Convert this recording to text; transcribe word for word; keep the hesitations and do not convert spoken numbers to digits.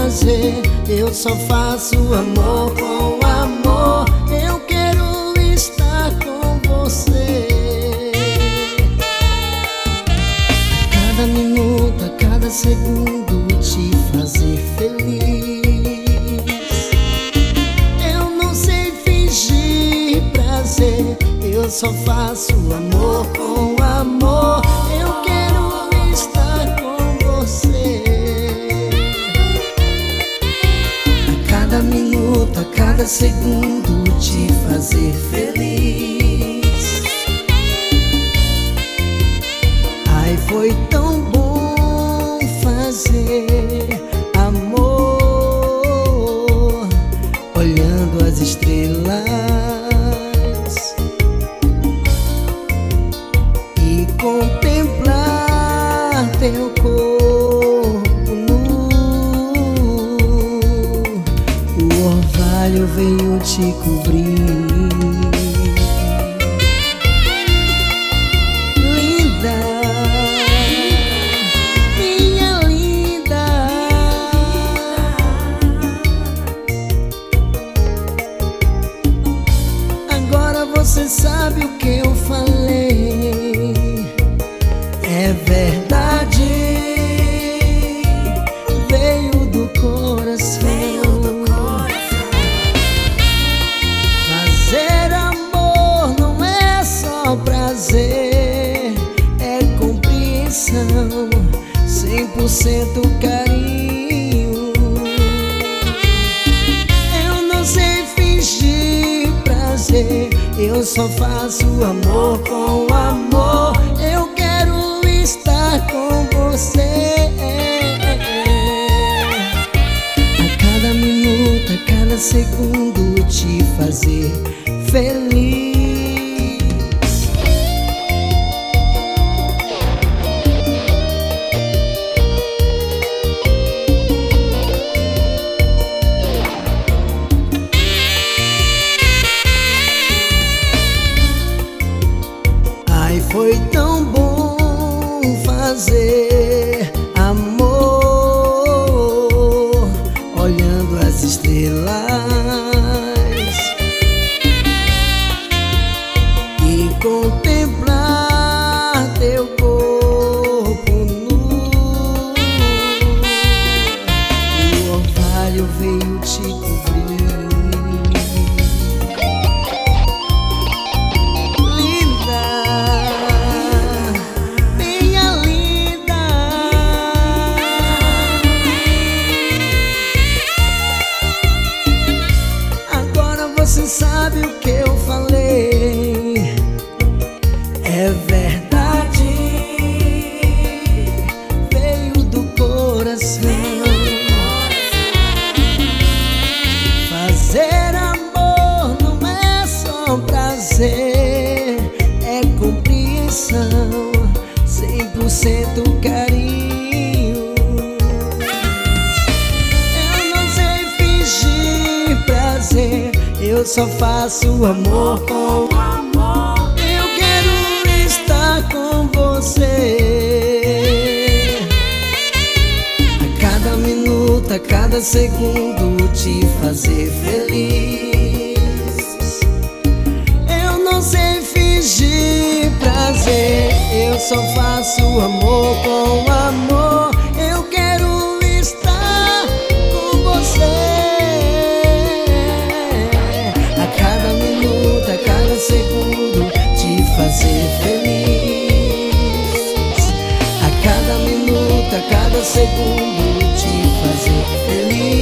prazer. Eu só faço amor com amor. Eu quero estar com você. A cada minuto, a cada segundo, te fazer feliz. Eu não sei fingir prazer. Eu só faço amor com amor. Eu quero estar com você. A cada minuto, a cada segundo, te fazer feliz. Ai, foi tão bom fazer amor, olhando as estrelas e contemplar teu corpo nu. O orvalho veio te cobrir. Linda, minha linda. Agora você sabe o que eu falei. É verdade, veio do coração. Fazer amor não é só prazer, é compreensão, cem por cento carinho. Eu não sei fingir prazer, eu só faço amor com amor. Eu quero estar com você. A cada minuto, a cada segundo, te fazer feliz. Ai, foi tão bom fazer amor, olhando as estrelas e contemplar teu corpo nu. O orvalho veio te cobrir. Linda, minha linda. Agora você sabe o que eu falei. É verdade, veio do coração. Fazer amor não é só prazer, é compreensão, cem por cento carinho. Eu não sei fingir prazer, eu só faço amor com amor. Eu quero estar com você. A cada minuto, a cada segundo, te fazer feliz. Eu não sei fingir prazer, eu só faço amor com amor. Eu quero estar com você. A cada minuto, a cada segundo, te fazer feliz. A cada minuto, a cada segundo, te fazer feliz.